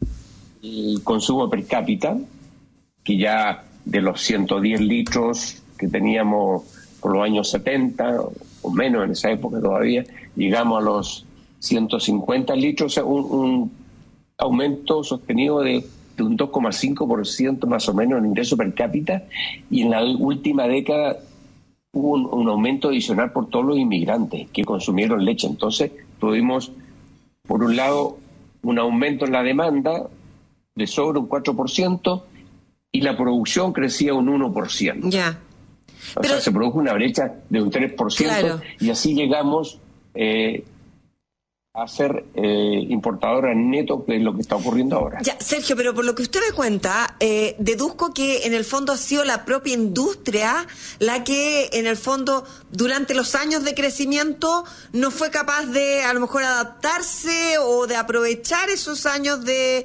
el consumo per cápita, que ya de los ciento diez litros que teníamos por los años setenta, o menos en esa época todavía, llegamos a los ciento cincuenta litros, o sea, un, un aumento sostenido de, de un dos coma cinco por ciento más o menos en ingreso per cápita, y en la última década hubo un, un aumento adicional por todos los inmigrantes que consumieron leche. Entonces tuvimos, por un lado, un aumento en la demanda de sobre un cuatro por ciento, y la producción crecía un uno por ciento. Ya. O Pero, sea, se produjo una brecha de un tres por ciento, claro. Y así llegamos eh, a ser eh, importadora neto, que es lo que está ocurriendo ahora. Ya, Sergio, pero por lo que usted me cuenta, eh, deduzco que en el fondo ha sido la propia industria la que en el fondo durante los años de crecimiento no fue capaz de a lo mejor adaptarse o de aprovechar esos años de,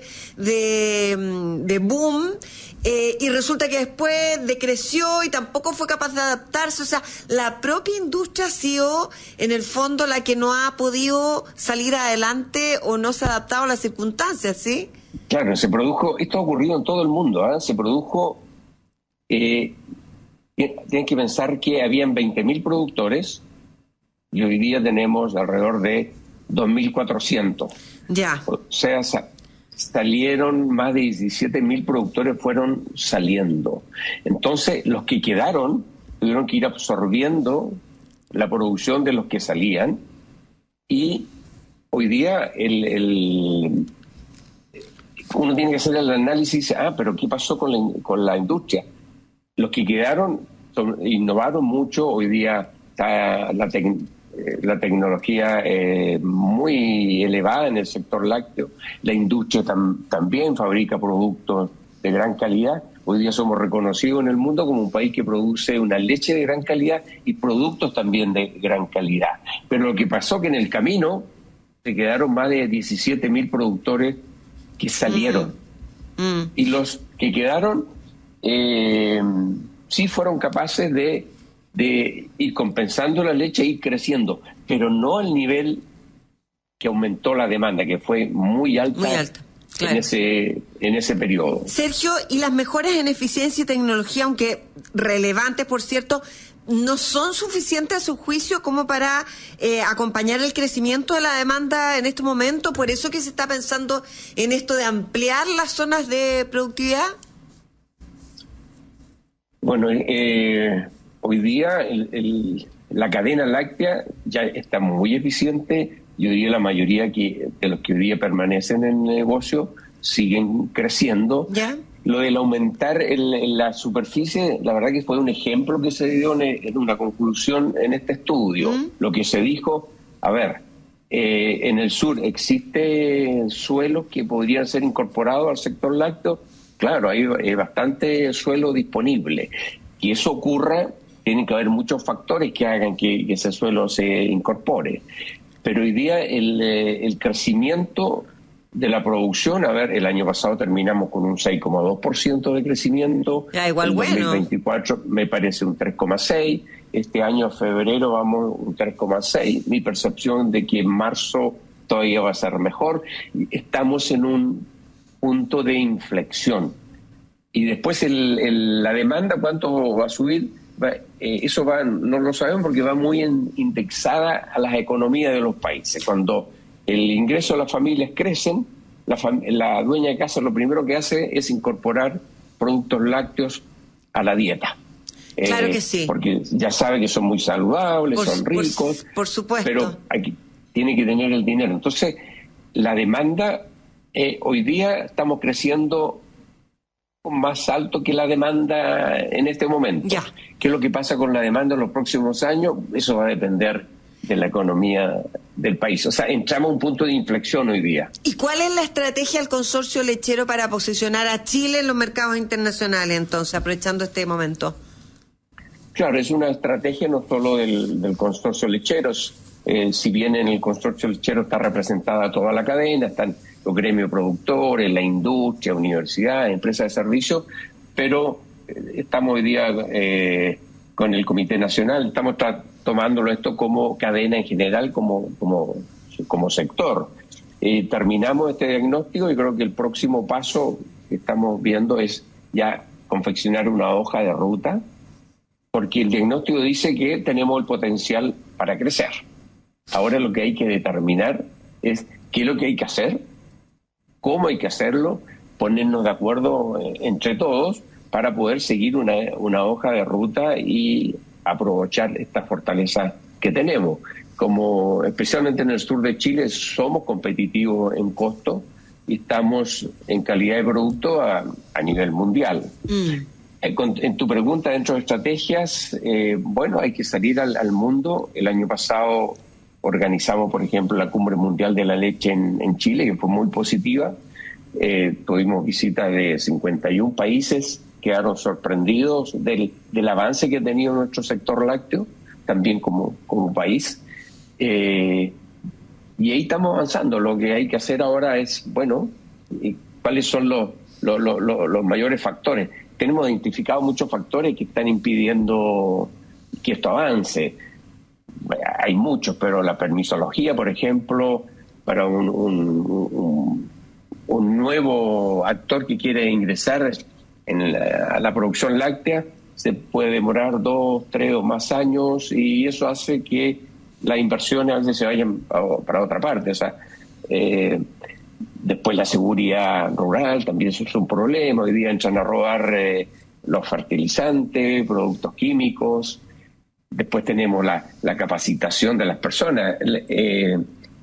de, de boom. Eh, y resulta que después decreció y tampoco fue capaz de adaptarse. O sea, la propia industria ha sido, en el fondo, la que no ha podido salir adelante o no se ha adaptado a las circunstancias, ¿sí? Claro, se produjo, esto ha ocurrido en todo el mundo, ¿eh? Se produjo, eh, tienen que pensar que habían veinte mil productores y hoy día tenemos alrededor de dos mil cuatrocientos. Ya. O sea, salieron más de diecisiete mil productores, fueron saliendo. Entonces, los que quedaron tuvieron que ir absorbiendo la producción de los que salían, y hoy día el, el, uno tiene que hacer el análisis y dice, ah, pero ¿qué pasó con la, con la industria? Los que quedaron son, innovaron mucho. Hoy día está la tecnología la tecnología eh, muy elevada en el sector lácteo. La industria tam, también fabrica productos de gran calidad. Hoy día somos reconocidos en el mundo como un país que produce una leche de gran calidad y productos también de gran calidad. Pero lo que pasó que en el camino se quedaron más de diecisiete mil productores que salieron. Uh-huh. Uh-huh. Y los que quedaron eh, sí fueron capaces de de ir compensando la leche e ir creciendo, pero no al nivel que aumentó la demanda, que fue muy alta, muy alta. claro. en ese en ese periodo. Sergio, y las mejoras en eficiencia y tecnología, aunque relevantes, por cierto, ¿no son suficientes a su juicio como para eh, acompañar el crecimiento de la demanda en este momento? ¿Por eso que se está pensando en esto de ampliar las zonas de productividad? Bueno, eh, hoy día el, el, la cadena láctea ya está muy eficiente. Yo diría la mayoría que, de los que hoy día permanecen en el negocio siguen creciendo. ¿Ya? Lo del aumentar el, el, la superficie, la verdad que fue un ejemplo que se dio en, en una conclusión en este estudio. ¿Mm? Lo que se dijo, a ver, eh, en el sur existe suelos que podrían ser incorporados al sector lácteo. Claro, hay, hay bastante suelo disponible. Que eso ocurra, tienen que haber muchos factores que hagan que, que ese suelo se incorpore. Pero hoy día el, el crecimiento de la producción, a ver, el año pasado terminamos con un seis coma dos por ciento de crecimiento. Ya, igual el bueno. dos mil veinticuatro me parece un tres coma seis. Este año, febrero, vamos un tres coma seis. Mi percepción de que en marzo todavía va a ser mejor. Estamos en un punto de inflexión. Y después el, el, la demanda, ¿cuánto va a subir? Va, eh, eso va, no lo sabemos porque va muy en, indexada a las economías de los países. Cuando el ingreso de las familias crecen, la, fam la dueña de casa lo primero que hace es incorporar productos lácteos a la dieta. Claro eh, que sí. Porque ya sabe que son muy saludables, por, son ricos. Por, por supuesto. Pero aquí tiene que tener el dinero. Entonces, la demanda, eh, hoy día estamos creciendo más alto que la demanda en este momento. Ya. ¿Qué es lo que pasa con la demanda en los próximos años? Eso va a depender de la economía del país. O sea, entramos a un punto de inflexión hoy día. ¿Y cuál es la estrategia del consorcio lechero para posicionar a Chile en los mercados internacionales, entonces, aprovechando este momento? Claro, es una estrategia no solo del, del consorcio lecheros. Eh, si bien en el consorcio lechero está representada toda la cadena, están los gremios productores, la industria, universidades, empresas de servicios, pero eh, estamos hoy día eh, con el Comité Nacional, estamos tomándolo esto como cadena en general, como, como, como sector. Eh, terminamos este diagnóstico y creo que el próximo paso que estamos viendo es ya confeccionar una hoja de ruta, porque el diagnóstico dice que tenemos el potencial para crecer. Ahora lo que hay que determinar es qué es lo que hay que hacer, cómo hay que hacerlo, ponernos de acuerdo eh, entre todos para poder seguir una, una hoja de ruta y aprovechar esta fortaleza que tenemos. Como especialmente en el sur de Chile somos competitivos en costo y estamos en calidad de producto a, a nivel mundial. Mm. En, en tu pregunta, dentro de estrategias, eh, bueno, hay que salir al, al mundo. El año pasado organizamos, por ejemplo, la Cumbre Mundial de la Leche en, en Chile, que fue muy positiva. Eh, tuvimos visitas de cincuenta y un países, quedaron sorprendidos del, del avance que ha tenido nuestro sector lácteo, también como, como país. Eh, y ahí estamos avanzando. Lo que hay que hacer ahora es, bueno, ¿cuáles son los, los, los, los mayores factores? Tenemos identificado muchos factores que están impidiendo que esto avance. Hay muchos, pero la permisología, por ejemplo, para un, un, un, un nuevo actor que quiere ingresar en la, a la producción láctea, se puede demorar dos, tres o más años y eso hace que las inversiones a veces se vayan para otra parte. O sea, eh, después la seguridad rural también es un problema. Hoy día entran a robar eh, los fertilizantes, productos químicos. Después tenemos la, la capacitación de las personas. Eh,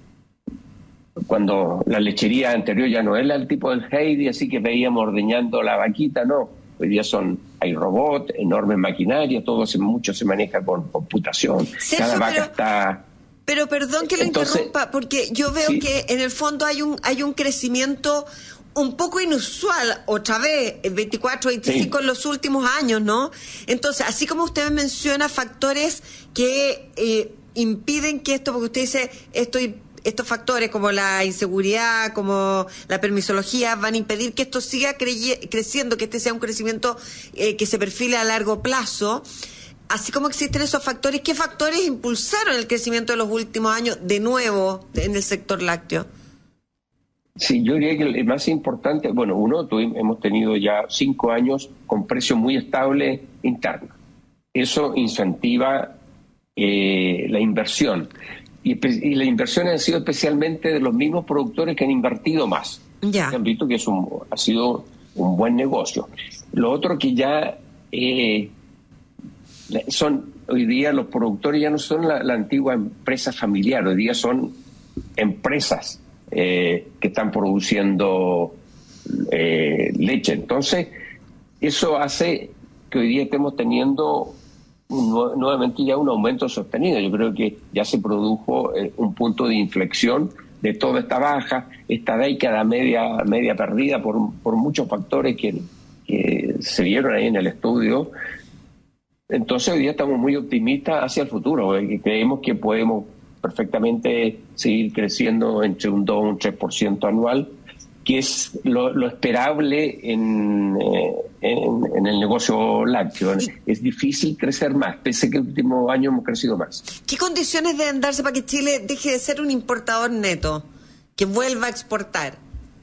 cuando la lechería anterior ya no era el tipo del Heidi, así que veíamos ordeñando la vaquita, no. Hoy día son, hay robots, enormes maquinarias, todo se, mucho se maneja con computación. Sergio, Cada vaca pero, está... Pero perdón que lo Entonces, interrumpa, porque yo veo sí. que en el fondo hay un, hay un crecimiento un poco inusual, otra vez, en veinticuatro, veinticinco sí. en los últimos años, ¿no? Entonces, así como usted menciona factores que eh, impiden que esto, porque usted dice, esto, estos factores como la inseguridad, como la permisología, van a impedir que esto siga cre- creciendo, que este sea un crecimiento eh, que se perfile a largo plazo. Así como existen esos factores, ¿qué factores impulsaron el crecimiento de los últimos años de nuevo en el sector lácteo? Sí, yo diría que el más importante, bueno, uno, tuvimos, hemos tenido ya cinco años con precio muy estable interno. Eso incentiva eh, la inversión. Y, y la inversión ha sido especialmente de los mismos productores que han invertido más. Ya. Han visto que es un, ha sido un buen negocio. Lo otro que ya eh, son, hoy día los productores ya no son la, la antigua empresa familiar, hoy día son empresas eh, que están produciendo eh, leche. Entonces, eso hace que hoy día estemos teniendo un, nuevamente ya un aumento sostenido. Yo creo que ya se produjo eh, un punto de inflexión de toda esta baja, esta década media media perdida por, por muchos factores que, que se vieron ahí en el estudio. Entonces hoy día estamos muy optimistas hacia el futuro, eh, que creemos que podemos perfectamente seguir creciendo entre un dos y un tres por ciento anual, que es lo, lo esperable en, eh, en, en el negocio lácteo. Es difícil crecer más, pese a que el último año hemos crecido más. ¿Qué condiciones deben darse para que Chile deje de ser un importador neto, que vuelva a exportar?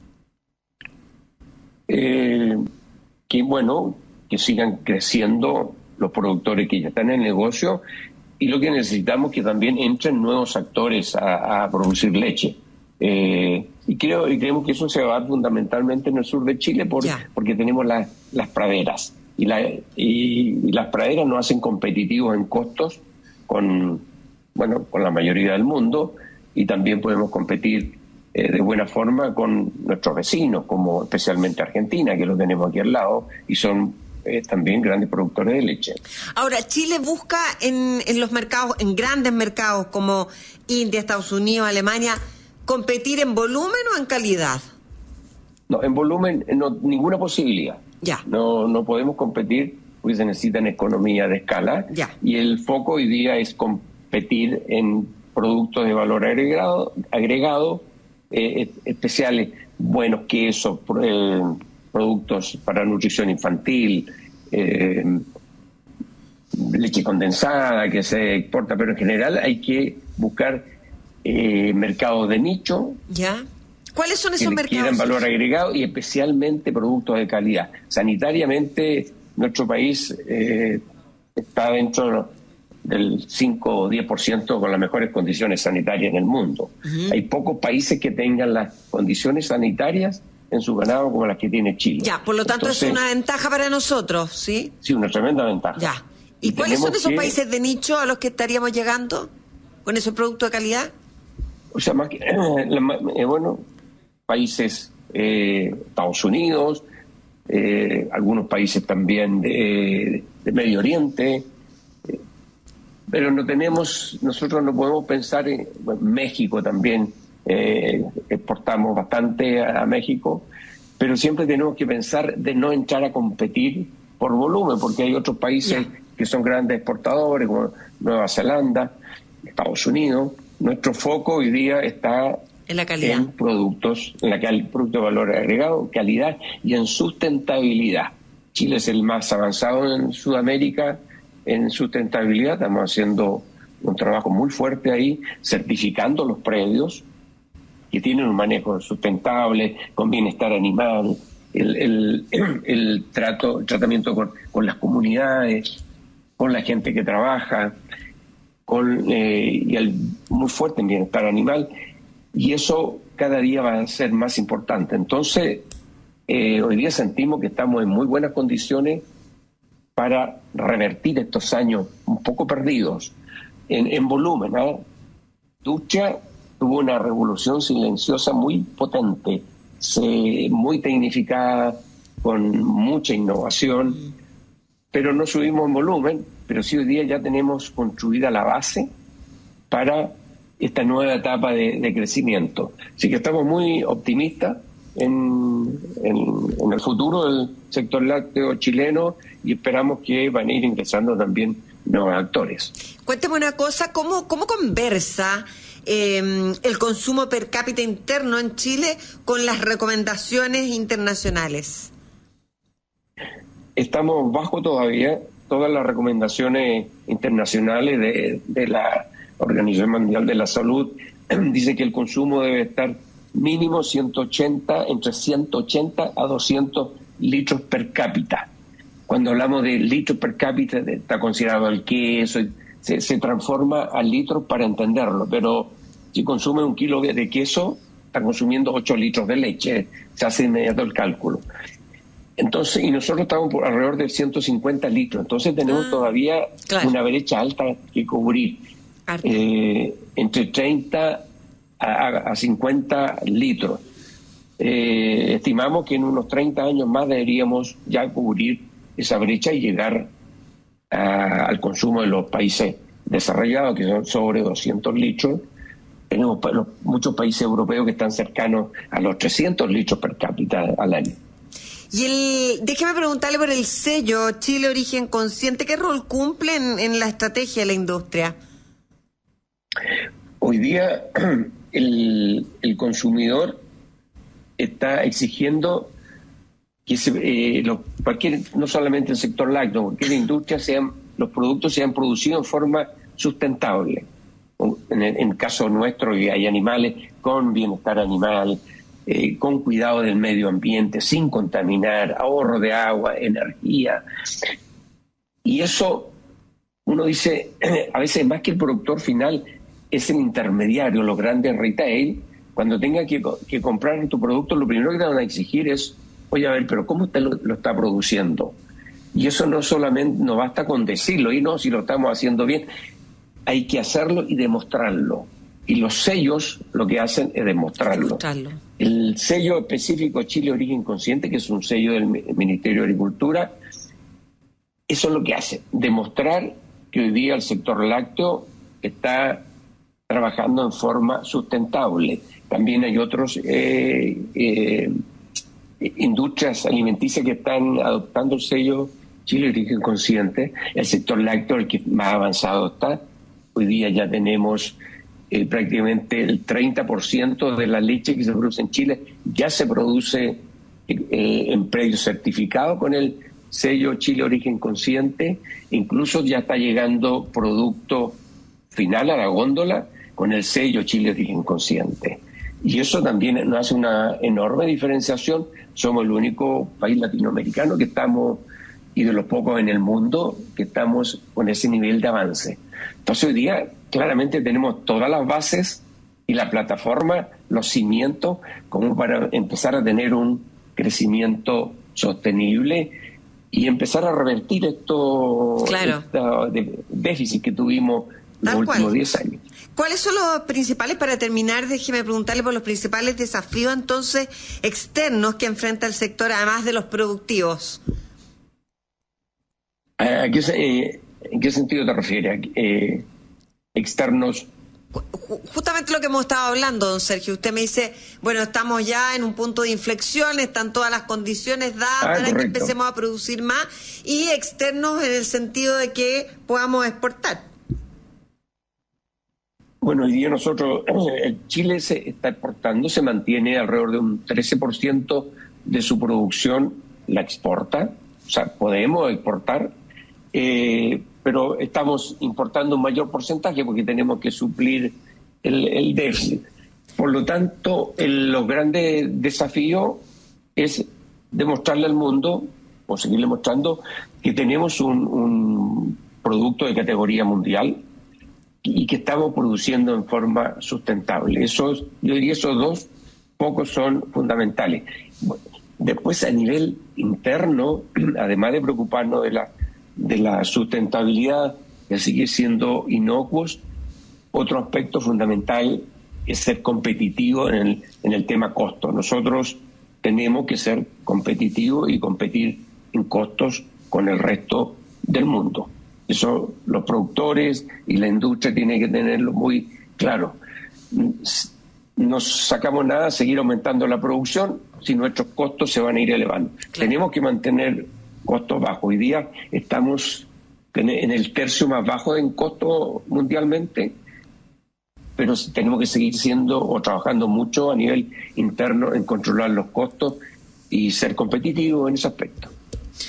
Eh, que bueno, que sigan creciendo los productores que ya están en el negocio, y lo que necesitamos es que también entren nuevos actores a, a producir leche. Eh, y creo y creemos que eso se va a dar fundamentalmente en el sur de Chile por, porque tenemos la, las praderas y, la, y, y las praderas nos hacen competitivos en costos con bueno con la mayoría del mundo, y también podemos competir eh, de buena forma con nuestros vecinos, como especialmente Argentina, que lo tenemos aquí al lado y son eh, también grandes productores de leche. Ahora, Chile busca en, en los mercados, en grandes mercados como India, Estados Unidos, Alemania, ¿competir en volumen o en calidad? No, en volumen no, ninguna posibilidad. Ya. No, no podemos competir porque se necesitan economía de escala. Ya. Y el foco hoy día es competir en productos de valor agregado, agregado eh, especiales, buenos quesos, eh, productos para nutrición infantil, eh, leche condensada que se exporta, pero en general hay que buscar Eh, mercados de nicho. ¿Ya? ¿Cuáles son esos que mercados? Quieren valor agregado y especialmente productos de calidad. Sanitariamente, nuestro país eh, está dentro del cinco o diez por ciento con las mejores condiciones sanitarias en el mundo. Uh-huh. Hay pocos países que tengan las condiciones sanitarias en su ganado como las que tiene Chile. Ya, por lo tanto Entonces, es una ventaja para nosotros, ¿sí? Sí, una tremenda ventaja. Ya. ¿Y, ¿Y cuáles son esos que... países de nicho a los que estaríamos llegando con esos productos de calidad? O sea, más que, eh, bueno, países, eh, Estados Unidos, eh, algunos países también de, de Medio Oriente, eh, pero no tenemos, nosotros no podemos pensar en bueno, México también, eh, exportamos bastante a, a México, pero siempre tenemos que pensar de no entrar a competir por volumen, porque hay otros países yeah. que son grandes exportadores, como Nueva Zelanda, Estados Unidos. Nuestro foco hoy día está en la calidad, en productos, en la cal, producto de valor agregado, calidad y en sustentabilidad. Chile es el más avanzado en Sudamérica en sustentabilidad. Estamos haciendo un trabajo muy fuerte ahí, certificando los predios que tienen un manejo sustentable, con bienestar animal, el, el, el, el trato, el tratamiento con, con las comunidades, con la gente que trabaja, con, eh, y el, muy fuerte en bienestar animal, y eso cada día va a ser más importante. Entonces, eh, hoy día sentimos que estamos en muy buenas condiciones para revertir estos años un poco perdidos en, en volumen. ¿eh? Ducha tuvo una revolución silenciosa muy potente, se, muy tecnificada, con mucha innovación, pero no subimos en volumen, pero sí hoy día ya tenemos construida la base para esta nueva etapa de, de crecimiento. Así que estamos muy optimistas en, en, en el futuro del sector lácteo chileno y esperamos que van a ir ingresando también nuevos actores. Cuéntame una cosa, ¿cómo, cómo conversa eh, el consumo per cápita interno en Chile con las recomendaciones internacionales? Estamos bajo todavía todas las recomendaciones internacionales de, de la Organización Mundial de la Salud. Dice que el consumo debe estar mínimo ciento ochenta, entre ciento ochenta a doscientos litros per cápita. Cuando hablamos de litros per cápita, está considerado el queso, se, se transforma a litros para entenderlo, pero si consume un kilo de queso, está consumiendo ocho litros de leche, se hace inmediato el cálculo. Entonces, y nosotros estamos por alrededor de ciento cincuenta litros, entonces tenemos ah, todavía claro. una brecha alta que cubrir, eh, entre treinta a cincuenta litros. Eh, estimamos que en unos treinta años más deberíamos ya cubrir esa brecha y llegar a, al consumo de los países desarrollados, que son sobre doscientos litros. Tenemos los, muchos países europeos que están cercanos a los trescientos litros per cápita al año. Y el, déjeme preguntarle por el sello Chile Origen Consciente, ¿qué rol cumple en, en la estrategia de la industria? Hoy día el, el consumidor está exigiendo que se, eh, lo, cualquier, no solamente el sector lácteo, cualquier industria, sean, los productos sean producidos en forma sustentable. En el, en el caso nuestro, hay animales con bienestar animal, eh, con cuidado del medio ambiente, sin contaminar, ahorro de agua, energía. Y eso, uno dice, a veces más que el productor final, es el intermediario, los grandes retail. Cuando tenga que, que comprar tu producto, lo primero que te van a exigir es, oye, a ver, pero ¿cómo usted lo, lo está produciendo? Y eso no solamente, no basta con decirlo, y no, si lo estamos haciendo bien, hay que hacerlo y demostrarlo. Y los sellos lo que hacen es demostrarlo. demostrarlo. El sello específico Chile Origen Consciente, que es un sello del Ministerio de Agricultura, eso es lo que hace, demostrar que hoy día el sector lácteo está trabajando en forma sustentable. También hay otros eh, eh, industrias alimenticias que están adoptando el sello Chile Origen Consciente. El sector lácteo, el que más avanzado está. Hoy día ya tenemos eh, prácticamente el treinta por ciento de la leche que se produce en Chile ya se produce eh, en predio certificado con el sello Chile Origen Consciente. Incluso ya está llegando producto final a la góndola con el sello Chile Origen Consciente. Y eso también nos hace una enorme diferenciación. Somos el único país latinoamericano que estamos, y de los pocos en el mundo, que estamos con ese nivel de avance. Entonces hoy día claramente tenemos todas las bases y la plataforma, los cimientos, como para empezar a tener un crecimiento sostenible y empezar a revertir esto, claro. esta de déficit que tuvimos los Tal últimos cual. diez años. ¿Cuáles son los principales, para terminar, déjeme preguntarle por los principales desafíos entonces externos que enfrenta el sector, además de los productivos? ¿A qué, eh, ¿En qué sentido te refieres? Eh, ¿Externos? Justamente lo que hemos estado hablando, don Sergio. Usted me dice, bueno, estamos ya en un punto de inflexión, están todas las condiciones dadas ah, para correcto. que empecemos a producir más, y externos en el sentido de que podamos exportar. Bueno, hoy día nosotros, el Chile se está exportando, se mantiene alrededor de un trece por ciento de su producción, la exporta, o sea, podemos exportar, eh, pero estamos importando un mayor porcentaje porque tenemos que suplir el, el déficit. Por lo tanto, el, los grandes desafíos es demostrarle al mundo, o seguirle mostrando, que tenemos un, un producto de categoría mundial y que estamos produciendo en forma sustentable. Esos, yo diría esos dos pocos son fundamentales. Después, a nivel interno, además de preocuparnos de la, de la sustentabilidad, de seguir siendo inocuos, otro aspecto fundamental es ser competitivo en el, en el tema costo. Nosotros tenemos que ser competitivos y competir en costos con el resto del mundo. Eso los productores y la industria tienen que tenerlo muy claro. No sacamos nada seguir aumentando la producción si nuestros costos se van a ir elevando. Claro. Tenemos que mantener costos bajos. Hoy día estamos en el tercio más bajo en costo mundialmente, pero tenemos que seguir siendo o trabajando mucho a nivel interno en controlar los costos y ser competitivos en ese aspecto.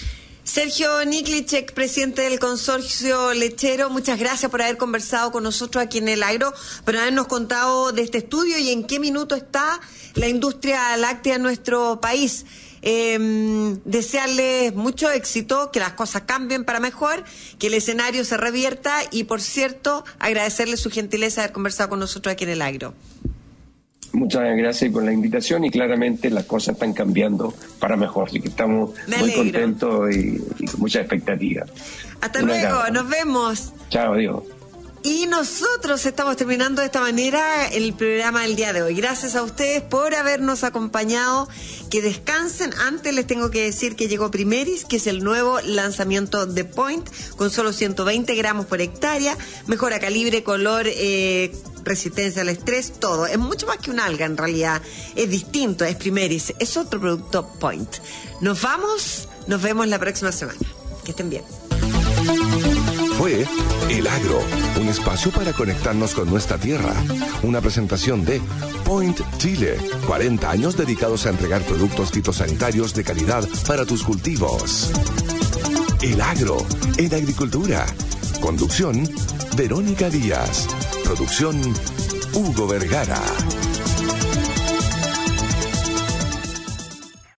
Sergio Niklicek, presidente del consorcio lechero, muchas gracias por haber conversado con nosotros aquí en El Agro, por habernos contado de este estudio y en qué minuto está la industria láctea en nuestro país. Eh, desearles mucho éxito, que las cosas cambien para mejor, que el escenario se revierta y, por cierto, agradecerles su gentileza de haber conversado con nosotros aquí en El Agro. Muchas gracias por la invitación y claramente las cosas están cambiando para mejor, así que estamos Me muy alegro. contentos y, y con mucha expectativa. Hasta Un luego, agrado. nos vemos. Chao, adiós. Y nosotros estamos terminando de esta manera el programa del día de hoy. Gracias a ustedes por habernos acompañado. Que descansen. Antes les tengo que decir que llegó Primeris, que es el nuevo lanzamiento de Point, con solo ciento veinte gramos por hectárea. Mejora calibre, color, eh, resistencia al estrés, todo. Es mucho más que un alga en realidad. Es distinto, es Primeris. Es otro producto Point. Nos vamos, nos vemos la próxima semana. Que estén bien. Fue El Agro, un espacio para conectarnos con nuestra tierra. Una presentación de Point Chile, cuarenta años dedicados a entregar productos fitosanitarios de calidad para tus cultivos. El Agro, en agricultura. Conducción, Verónica Díaz. Producción, Hugo Vergara.